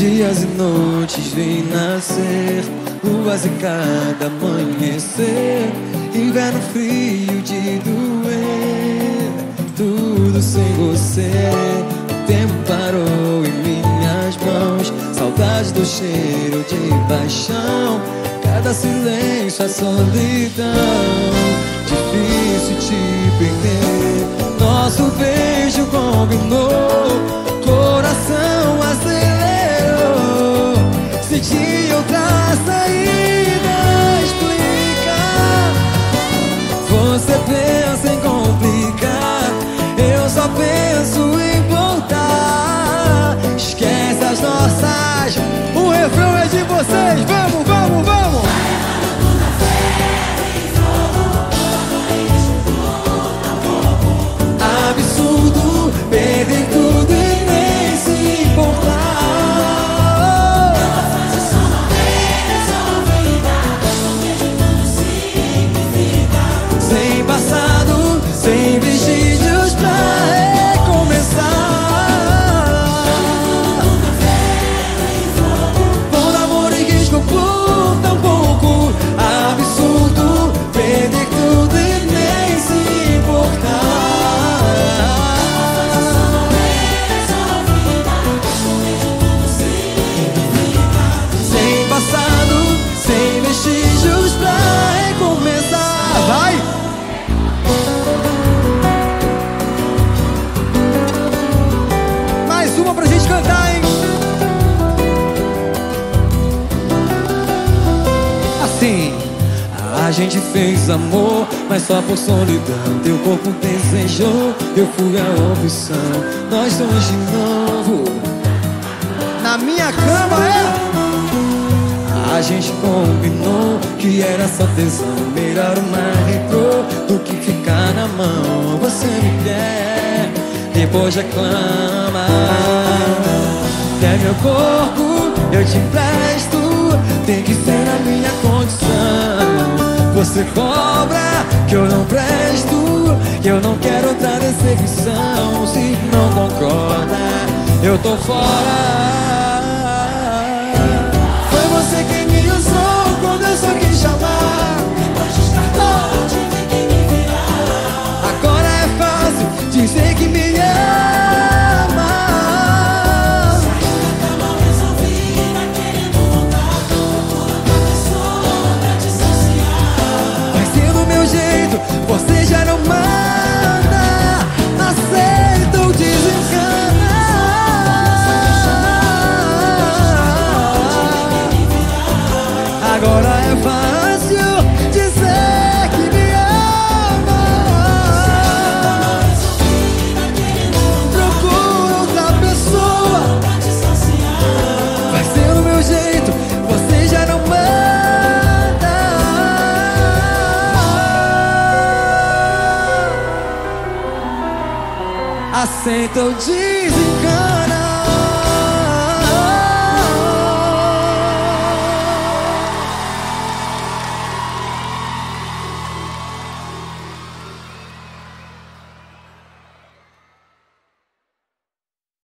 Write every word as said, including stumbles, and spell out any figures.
Dias e noites vi nascer, luas e cada amanhecer, inverno frio de doer, tudo sem você. O tempo parou em minhas mãos, saudade do cheiro de paixão, cada silêncio a solidão, difícil te perder. Nosso beijo combinou, coração acelerou, senti outra saída, explica. Você pensa em complicar, eu só penso em voltar. Esquece as nossas, o refrão é de vocês. Vamos, vamos, vamos. Absurdo, perder tudo e nem se importar. Sem passado, sem vestígios pra recomeçar. Por amor e risco por tão pouco. Absurdo, perder tudo e nem se importar. Sem passado, sem vestígios pra recomeçar. Vai! Mais uma pra gente cantar, hein? Assim, a gente fez amor, mas só por solidão. Teu corpo desejou, eu fui a opção. Nós dois de novo na minha cama, é? A gente combinou que era só tesão, melhor uma retrô do que ficar na mão. Você me quer, depois reclama. Quer meu corpo, eu te empresto, tem que ser na minha condição. Você cobra que eu não presto, que eu não quero outra decepção. Se não concorda, eu tô fora. Foi você quem me usou quando eu só quis chamar. Depois descartou, tive que me virar. Agora é fácil dizer que me ama. Saiu da cama resolvida, querendo voltar, procura outra pessoa pra te saciar. Vai ser do meu jeito, você já não manda. Aceita ou desencana. Agora é fácil dizer que me ama. Procura outra pessoa pra te saciar. Vai ser do meu jeito, você já não manda. Aceita ou desencana.